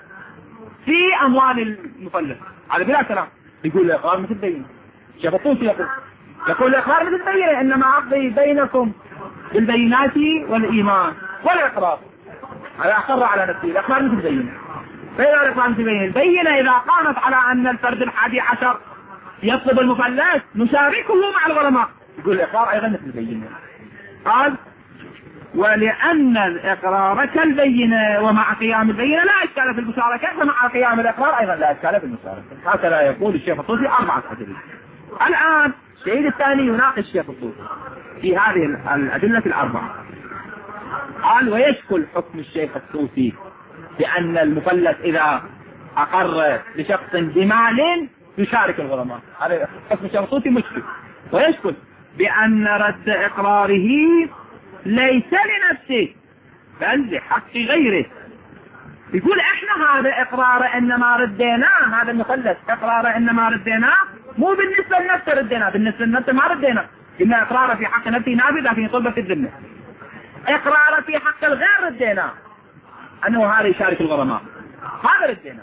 في اموال المفلس، هذا بلا كلام. يقول الاقرار مثل البينه. شيخ الطوسي يقول الاقرار مثل البينه، انما اقضي بينكم بالبينات والايمان والاقرار. هذا اقر على نفسه. الاقرار مثل البينه. فإذا الاقرار مثل البينه، البينه اذا قامت على ان الفرد 11 يطلب المفلس نشاركه مع الغرماء، يقول الاقرار ايضا مثل البينه. قال ولأن الإقرار كالبينة ومع قيام البينة لا إشكال في المشاركة، فمع قيام الإقرار أيضا لا إشكال في المشاركة. هكذا يقول الشيخ الطوسي 4 أدلة. الآن الشهيد الثاني يناقش الشيخ الطوسي في هذه الأدلة الأربعة. قال ويشكل حكم الشيخ الطوسي بأن المفلس إذا أقر لشخص بمال يشارك الغرماء. هذا حكم الشيخ الطوسي مشكل. ويشكل بأن رد إقراره ليس لنفسه بل لحق غيره. يقول احنا هذا اقرار انما رديناه، هذا المفلس اقرار انما رديناه مو بالنسبة لنفسه رديناه، بالنسبة لنفسه ما رديناه. إن اقرار في حق نفسه نافذ لكن يطلب في الذمة. اقرار في حق الغير رديناه انه هذا يشارك الغرماء، هذا رديناه.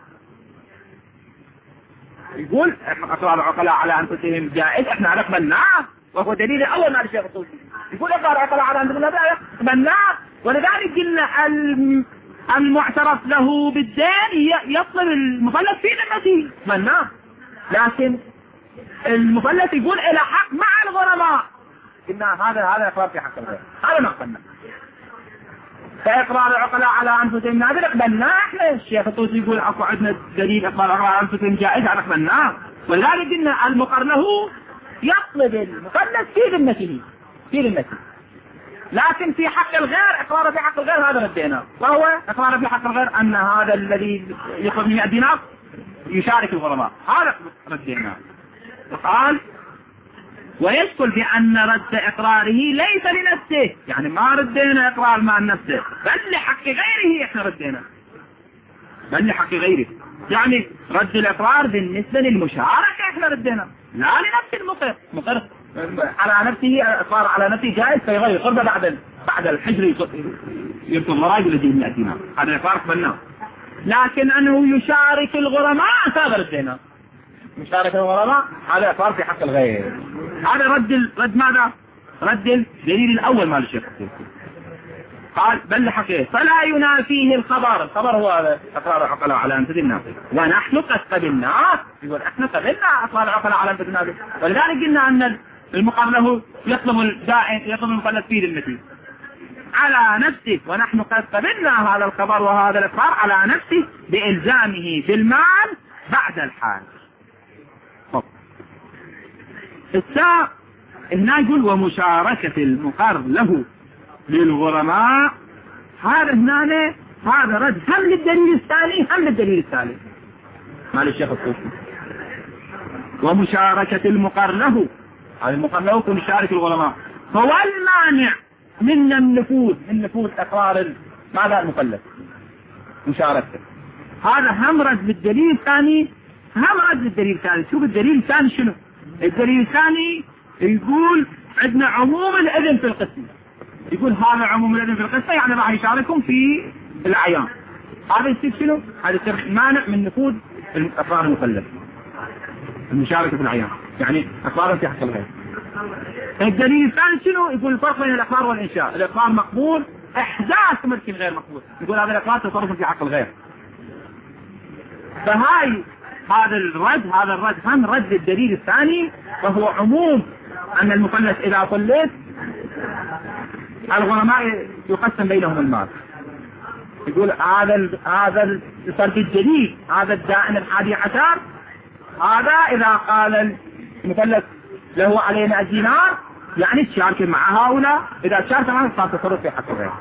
يقول اقرار العقلاء على انفسهم جائز، احنا نقبلناه وهو دليل اول ما الشيخ الطوسي يقول اقرار العقلاء على انفسهم قبلناه. ولذلك قلنا المعترف له بالدين يطلب المفلس في ذمته قبلناه، لكن المفلس يقول الى حق مع الغرماء قلنا هذا اقرار في حق الغير، هذا ما قبلناه. فاقرار العقلاء على انفسهم نادر قبلناه احنا. الشيخ الطوسي يقول اكو عندنا دليل اقرار العقلاء على انفسهم جائز، هذا قبلناه. ولذلك قلنا المقر له يطلب المفلس في ذمته، لكن في حق الغير اقرار في حق الغير هذا رديناه. وهو اقرار في حق الغير ان هذا الذي يطلب 100 دينار يشارك الغرماء، هذا رديناه. وقال ويشكل بأن رد إقراره ليس لنفسه، يعني ما ردينا إقرار مع نفسه بل لحق غيره. احنا ردينا بل لحق غيره، يعني رد الإقرار بالنسبة للمشاركة احنا ردينا، لا لنفس المقر على نفسه. إقرار على نفسه جائز فيغير قربه بعد الحجر يرتب مراجع الذي من الدينار، هذا إقرار قبلناه. لكن أنه يشارك الغرماء هذا ردينا. مشاركة الغرماء هذا إقرار في حق الغير. هذا رد ماذا؟ رد الدليل الأول مال الشيخ. قال بل حقه فلا ينافيه الخبر هو هذا اقرار العقلاء على انفسنا ونحن قد قبلناه. يقول احنا قبلنا اقرار العقلاء على انفسنا، ولذلك قلنا ان المقر له يطلب المفلس في ذمته على نفسه، ونحن قد قبلنا هذا الخبر وهذا الاقرار على نفسه بإلزامه بالمال بعد الحال. الساعة هنا يقول ومشاركة المقر له للغرماء، هذا هنا هذا رد هم للدليل الثاني هم للدليل الثالث مال الشيخ الطوسي. ومشاركة المقر له، هذا المقر له كمشارك الغرماء، هو المانع من النفوذ اقرار ماذا المفلس مشاركته. هذا هم رد للدليل الثاني هم رد للدليل الثالث. شوف الدليل الثاني شنو؟ الدليل الثاني يقول عندنا عموم الإذن في القسمة، يقول هذا عموم الإذن في القسمة يعني راح يشاركهم في الأعيان. هذا يصير شنو؟ هذا يصير مانع من نفوذ الأقرار المفلس المشاركة في الأعيان، يعني أقرار في حق الغير. الدليل الثاني شنو؟ يقول الفرق بين الإقرار والإنشاء. الإقرار مقبول، إحداث ملك غير مقبول. يقول هذا الإقرار تصرف في حق الغير. هذا الرد هم رد الدليل الثاني، وهو عموم أن المفلس إذا فلت الغرماء يقسم بينهم المال. يقول هذا الفرد الجديد، هذا الدائن 11، هذا إذا قال المثلث له عليه 100 دينار يعني تشارك مع هؤلاء، إذا تشارك معهم صار تصرف في حق الغير.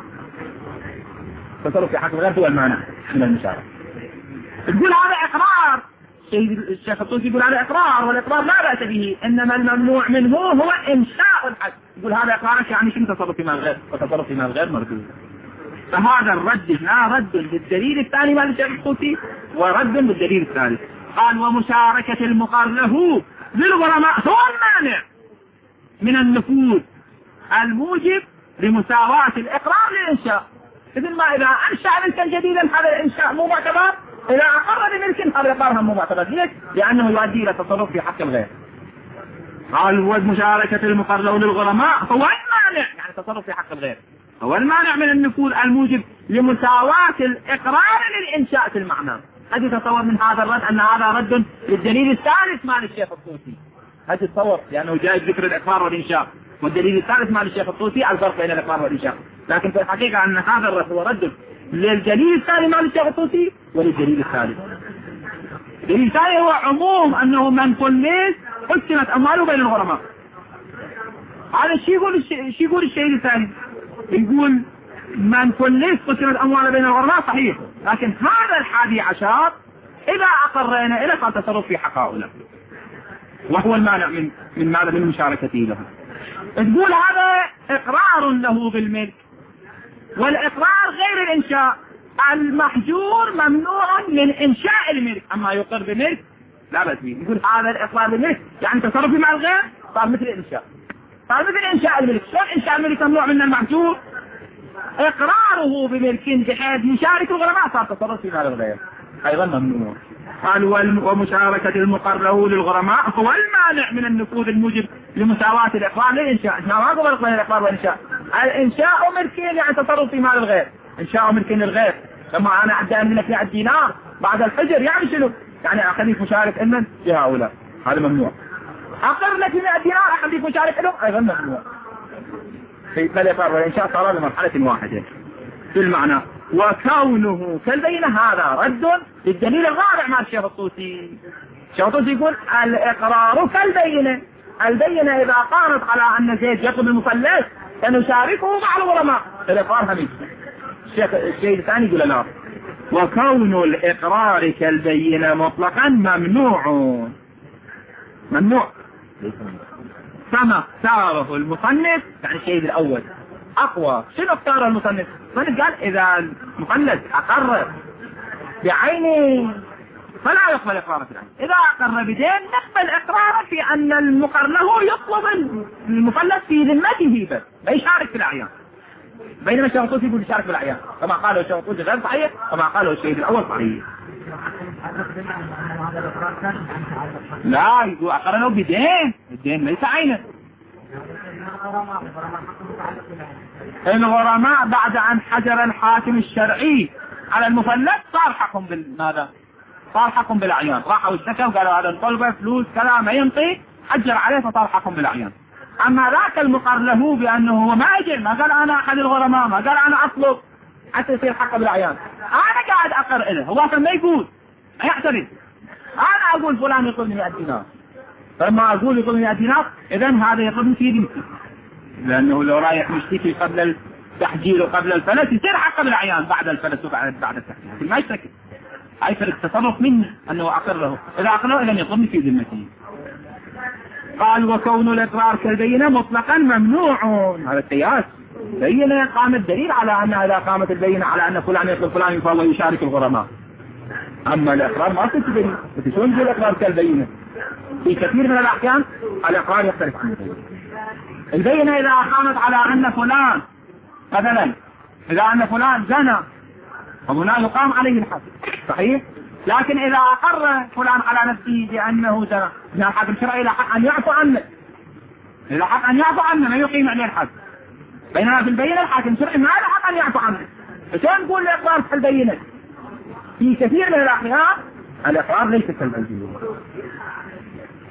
تصرف في حق الغير هو المانع من المشاركة. تقول هذا إقرار، الشيخ الطوسي يقول هذا إقرار، والإقرار لا بأس به، إنما الممنوع منه هو إنشاء الحد. يقول هذا إقرارك يعني شنو تصرف في مال الغير، وتصرف في مال الغير مردود. فهذا الرد هنا رد بالدليل الثاني مال الشيخ الطوسي، ورد بالدليل الثالث. قال ومشاركة المقر له للغرماء هو المانع من النفوذ الموجب لمساواة الإقرار للإنشاء. مثل ما إذا أنشأ ملكا جديدا هذا الإنشاء مو معتبر، إذا أقر بملك هذا إقرارها مو معتبر. ليش؟ لأنه يؤدي إلى التصرف في حق الغير. قال ومشاركة المقر له للغرماء هو المانع، يعني تصرف في حق الغير، هو المانع من النفوذ الموجب لمساواة الإقرار للإنشاء في المعنى. هذه تصور من هذا الرد أن هذا رد للدليل الثالث مال الشيخ الطوسي. هذا تصور لأنه جاء ذكر الإقرار والإنشاء، والدليل الثالث مال الشيخ الطوسي الفرق بين الإقرار والإنشاء. لكن في الحقيقة أن هذا الرد هو رد للدليل الثاني مال الشيخ الطوسي وللدليل الثالث. الدليل الثاني هو عموم أنه من فلس قسمت أمواله بين الغرماء. هذا الشيء يقول الشيء الثاني، يقول من فلس قسمت أمواله بين الغرماء صحيح، لكن هذا 11 إذا أقرنا إلى قد تصرف في حق هؤلاء، وهو المانع من مشاركته له. تقول هذا إقرار له بالملك، والإقرار غير الإنشاء. المحجور ممنوع من إنشاء الملك، أما يقر بملك لا بأس به. يقول هذا الإقرار بالملك يعني تصرفي مع الغير صار مثل الإنشاء، صار مثل إنشاء الملك. شلون إنشاء الملك ممنوع من المحجور؟ إقراره بملك بحيث يشارك الغرماء صار تصرفي مع الغير أيضا ممنوع. قال ومشاركة المقر له للغرماء هو المانع من النفوذ الموجب لمساواة الإقرار للإنشاء. ما قبل بين الإقرار والإنشاء. الإنشاء ملكين يعني تصرف في مال الغير، إنشاء ملكين للغير. لما أنا أدي منك 100 دينار بعد الحجر يعني شنو؟ يعني أخليك مشارك إنن لهؤلاء، هذا ممنوع. أقر لك 100 دينار أخليك مشارك لهم أيضا ممنوع. في الإقرار والإنشاء صار لمرحلة واحدة في المعنى. وكونه كالبينة هذا رد للدليل الرابع مع الشيخ الطوسي. الشيخ الطوسي يقول الإقرار كالبينة، البينة إذا قامت على أن زيد يطلب المفلس فنشاركه مع الغرماء، الإقرار هميش. الشيء الثاني يقول لا، وكون الإقرار كالبينة مطلقا ممنوع كما اختاره المصنف. يعني الشيء الأول أقوى. شنو اختار المصنف؟ المصنف قال إذا المفلس أقر بعينه فلا يقبل إقراره في العين، إذا أقر بدين نقبل إقراره في أن المقر له يطلب المفلس في ذمته بس لا يشارك في الأعيان. بينما الشيخ الطوسي يقول يشارك في الأعيان، كما قاله الشيخ الطوسي غير صحيح، كما قاله الشيء الأول صحيح. لا يقول أقرنه بدين، الدين ليس عينه. الغرماء بعد أن حجر الحاكم الشرعي على المفلس صار حقهم بالماذا؟ صار حقهم بالأعيان. راحوا اشتكوا قالوا هذا الطلبة فلوس كلام ما ينطي، حجر عليه فصار حقهم بالأعيان. أما ذاك المقر له بأنه هو ما أجل، ما قال أنا أحد الغرماء، ما قال أنا أطلب حتى يصير حقه بالأعيان. أنا قاعد أقر إله، هو أصلا ما يقول، ما يعترف. أنا أقول فلان يطلبني 100 دينار، فلما أقول يطلبني 100 دينار إذن هذا يطلبني في ذمتي، لأنه لو رايح مشتكي قبل التحجير وقبل الفلس يصير حقه بالأعيان بعد الفلس وبعد التحجير، ما يشتكي. هاي فرق تصرف مني أنه أقره، إذا أقره إذن يطلبني في ذمتي. قال وكون الإقرار كالبينة مطلقا ممنوع، هذا القياس. بينة قام الدليل على أن إذا قامت البينة على أن فلان يطلب فلان فهو يشارك الغرماء. أما الإقرار ما تتبين، فتشون يقول الإقرار كالبينة. في كثير من الأحكام الإقرار يختلف عن البينة. البينة إذا قامت على أن فلان مثلا إذا أن فلان زنى فهنا يقام عليه الحد صحيح، لكن إذا أقر فلان على نفسه بأنه زنى من الحاكم الشرعي له حق أن يعفو عنه، له حق أن يعفو عنه ما يقيم عليه الحد. بينما في البينة الحاكم الشرعي ما له حق أن يعفو عنه. فشون نقول الإقرار في البينة؟ في كثير من الأحيان الإقرار ليس كالبينة.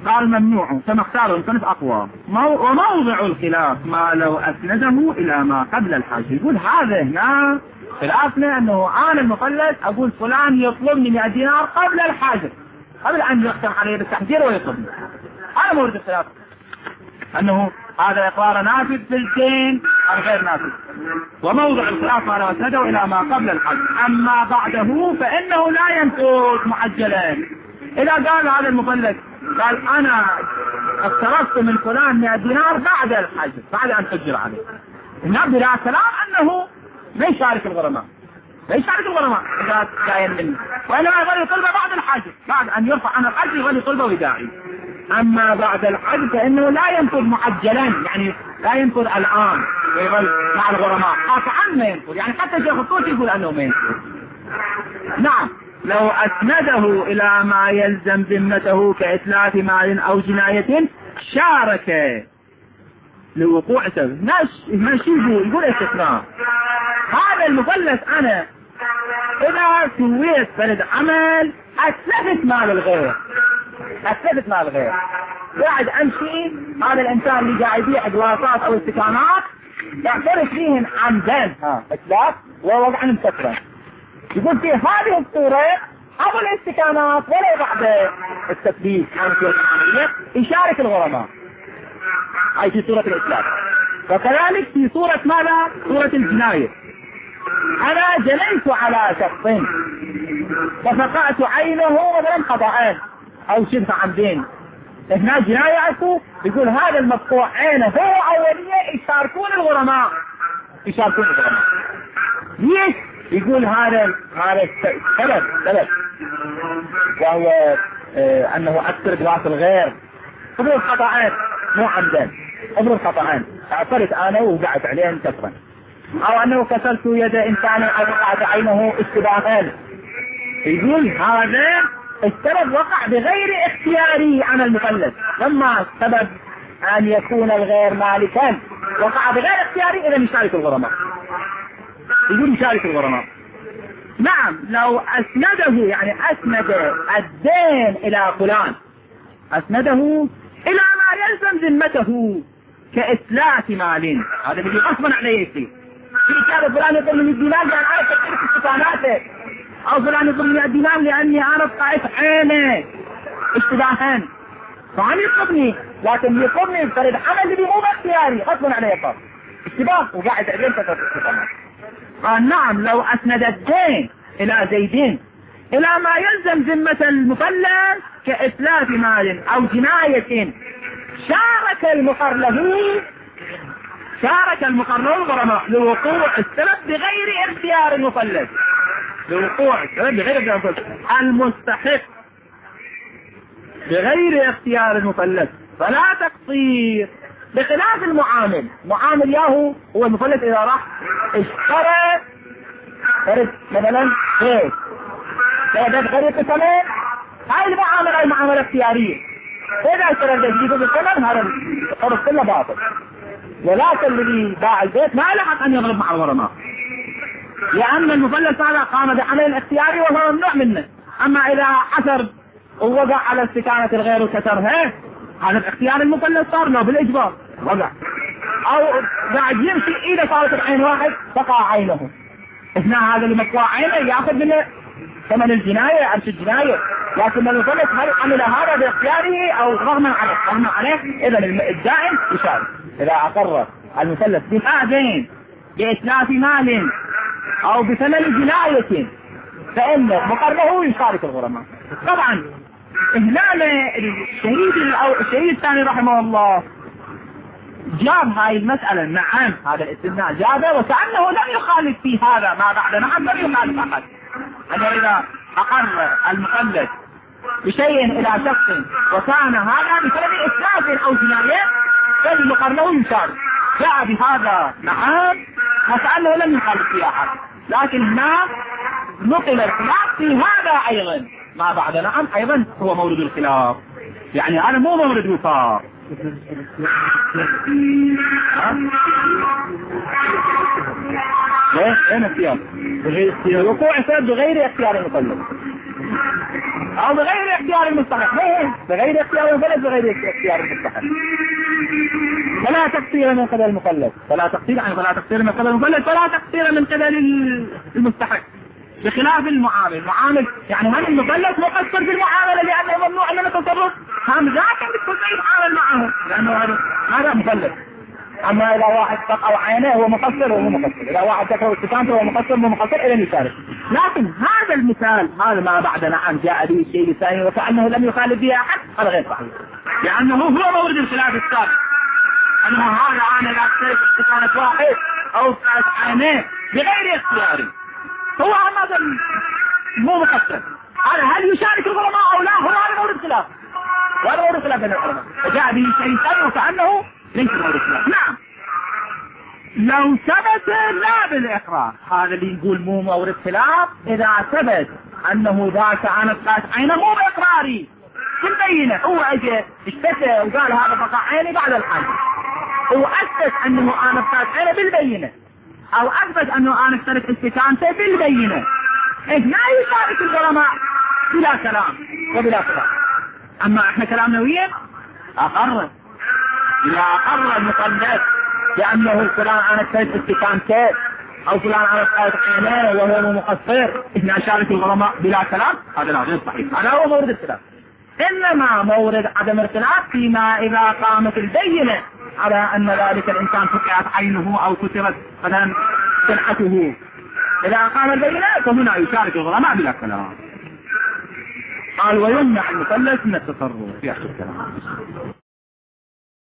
قال ممنوع كما اختاره المصنف أقوى. وموضع الخلاف ما لو أسنده إلى ما قبل الحاجة. يقول هذا هنا خلافنا أنه أنا المفلس أقول فلان يطلبني 100 دينار قبل الحاجة، قبل أن يختم عليه بالتحذير ويطلبني. هذا مورد الخلاف، أنه هذا إقرار نافذ في الدين أو غير نافذ. وموضع الخلاف ما لو أسنده إلى ما قبل الحج. أما بعده فإنه لا ينفذ معجلا. إذا قال هذا المفلس قال أنا اقترضت من فلان 100 دينار بعد الحج، بعد أن تجر عليه، هنا بلا كلام أنه ما يشارك الغرماء، لا يشارك الغرماء إذا كان منه، وإنما يظل يطلبه بعد الحج، بعد أن يرفع عن الحج يظل يطلبه وداعي. أما بعد الحج فإنه لا ينفذ معجلا، يعني لا ينفذ الآن ويظل مع الغرماء، قطعا ما ينفذ، يعني حتى شيخ الطوسي يقول أنه ما ينفذ. نعم لو أسنده إلى ما يلزم ذمته كإتلاف مال أو جناية شارك لوقوع سبب. ماشي يقول استثناء. هذا المفلس أنا إذا سويت فرد عمل أتلفت مال الغير، أتلفت مال الغير، قاعد أمشي هذا الإنسان اللي قاعد يبيع جلاسات أو استكانات يعترف فيهن عمدا إتلاف ووضعا مسكرا. يقول في هذه الصورة أبو الاستكانات ولا بعد التثبيت عن صورة العملية يشارك الغرماء، أي في صورة الإتلاف. وكذلك في صورة ماذا؟ صورة الجناية. أنا جنيت على شخص وفقعت عينه مثلا خطأين أو شبه عمدين، هنا جناية أكو، يقول هذا المفقوع عينه هو أولية يشاركون الغرماء، يشاركون الغرماء. ليش؟ يقول هذا سبب وهو أنه أكثر جلاس الغير قبل الخطأين مو عمدا، قبل الخطأين اعترت أنا ووقعت عليه كسرا، أو أنه كسرت يد إنسان أو وقعت عينه اشتباهان. يقول هذا السبب وقع بغير اختياري عن المفلس، لما سبب أن يكون الغير مالكا وقع بغير اختياري إذا يشارك الغرماء، يقول يشارك الغرماء. نعم لو أسنده، يعني أسند الدين إلى فلان، أسنده إلى ما يلزم ذمته كإتلاف مال، هذا اللي غصبا عليه يصير. في كذا فلان يطلب من الدينار لأن أنا كثير في استفاناته، أو فلان يطلب من الدينار لأني أنا بقيت عينه اشتباهان، فعن يطلبني، لكن يطلبني بفرد عمل اللي مو باختياري غصبا عليه صار اشتباه وقاعد عليه كثير في استفانات. نعم لو أسند الدين إلى زيدين إلى ما يلزم ذمة المفلس كإتلاف مال أو جناية شارك المقر له الغرماء لوقوع السبب بغير اختيار المفلس، لوقوع السبب بغير اختيار المفلس المستحق بغير اختيار المفلس، فلا تقصير. بخلاف المعامل، معامل ياهو هو المفلس إذا راح اشترى مثلا غير غريب الثمن، هاي المعاملة هاي معاملة اختيارية، إذا اشترى الجديد بالثمن هذا التصرف كله باطل، ولكن الذي باع البيت ما لحق أن يضرب مع الغرماء، لأن المفلس هذا قام بعمل اختياري وهو ممنوع منه. أما إذا حسر ووقع على استكانة الغير وكسرها، هذا الاختيار المفلس صار له بالإجبار وقع، أو قاعد يمشي إذا صارت العين واحد فقع عينه، هنا هذا اللي مقطوع عينه يأخذ منه ثمن الجناية عرش الجناية، لكن المفلس هل عمل هذا باختياره أو رغما عليه إذا الدائم يشارك. إذا أقر المفلس بفعل بإتلاف مال أو بثمن جناية فإن مقره يشارك الغرماء. طبعا هنا الشهيد الثاني رحمه الله جاب هاي المسألة، نعم هذا الاستثناء جابه، وكأنه لم يخالف في هذا ما بعد، نعم لم يخالف أحد، أنه إذا أقر المفلس بشيء إلى شخص وكان هذا بسبب إتلاف أو جناية فالمقر له يشارك، جاء بهذا نعم وكأنه لم يخالف في أحد، لكن هنا نقل الخلاف في هذا أيضا ما بعد، نعم أيضا هو مورد الخلاف، يعني أنا مو مورد وفاق. ليه؟ ايه اختيار؟ وقوع سبب بغير اختيار المطلب. او بغير اختيار المستحق، بغير اختيار المفلس، بغير اختيار المستحق. فلا تقصير من قبل المفلس، فلا تقصير من قبل المفلس، فلا تقصير من قبل المستحق. بخلاف المعامل يعني من المفلس مقصر في المعاملة لأنه ممنوع من التصرف، هم ذاك بالتصريف يتعامل معه لأنه هذا مفلس. أما إذا واحد تقع عينه هو مقصر وهو مقصر، إذا واحد تقع استفانته هو مقصر وهو مقصر إلى المثال. لكن هذا المثال هذا ما بعد نعم جاء به الشيء الثاني وكأنه لم يخالف به أحد، هذا غير صحيح، لأنه هو مورد الخلاف السابق، أنه هذا عانى لا تصير استفانة واحد أو ثلاث عينيه بغير اختياري، هو هذا مو مقصر. هذا هل يشارك العلماء أو لا؟ هو هذا مورد الخلاف، وهذا مورد الخلاف بين العلماء، فجاء به شيء ثاني وكأنه ليس مورد الخلاف. نعم لو ثبت لا بالإقرار، هذا اللي يقول مو مورد خلاف إذا ثبت أنه ذاك أنا ثلاث عينه مو بإقراري بالبينة، هو أجى اشتكى وقال هذا بقى عيني بعد الحج، هو أثبت أنه أنا ثلاث عينه بالبينة، أو أثبت أنه أنا اشترك استكانته بالبينة، ما يشارك العلماء بلا كلام وبلا كلام. أما إحنا كلامنا وين أقرر، إذا أقرر المقلد لأنه فلان أنا اشترك استكانته أو فلان أنا اشترك عينه وهو مقصر، إحنا نشارك العلماء بلا كلام، هذا لا غير صحيح، هذا هو مورد الخلاف. إنما مورد عدم الخلاف فيما إذا قامت البينة على أن ذلك الإنسان فقعت عينه أو كسرت مثلا صنعته، إذا قام البينة فهنا يشارك العلماء بلا كلام. قال ويمنع المثلث من التصرف في أحد الكلام.